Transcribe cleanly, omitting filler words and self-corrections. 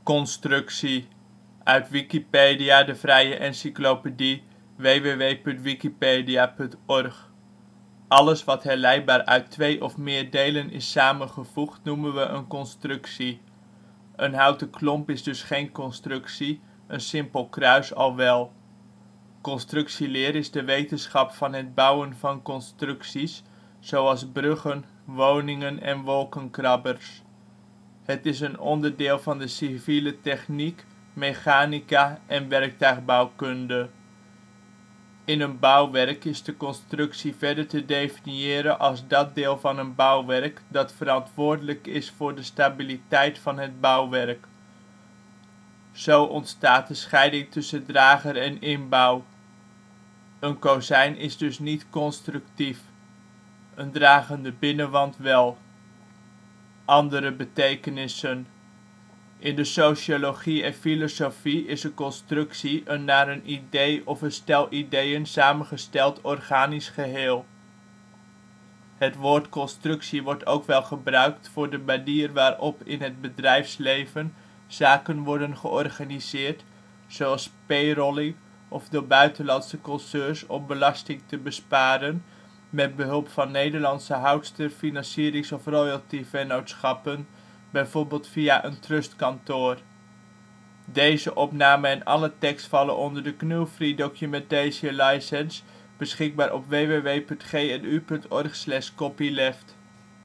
Constructie, uit Wikipedia, de vrije encyclopedie. www.wikipedia.org. Alles wat herleidbaar uit twee of meer delen is samengevoegd noemen we een constructie. Een houten klomp is dus geen constructie, een simpel kruis al wel. Constructieleer is de wetenschap van het bouwen van constructies, zoals bruggen, woningen en wolkenkrabbers. Het is een onderdeel van de civiele techniek, mechanica en werktuigbouwkunde. In een bouwwerk is de constructie verder te definiëren als dat deel van een bouwwerk dat verantwoordelijk is voor de stabiliteit van het bouwwerk. Zo ontstaat de scheiding tussen drager en inbouw. Een kozijn is dus niet constructief, een dragende binnenwand wel. Andere betekenissen: in de sociologie en filosofie is een constructie een naar een idee of een stel ideeën samengesteld organisch geheel. Het woord constructie wordt ook wel gebruikt voor de manier waarop in het bedrijfsleven zaken worden georganiseerd, zoals payrolling of door buitenlandse concerns om belasting te besparen met behulp van Nederlandse houdster -, financierings - of royalty-vennootschappen, bijvoorbeeld via een trustkantoor. Deze opname en alle tekst vallen onder de GNU Free Documentation License, beschikbaar op www.gnu.org/copyleft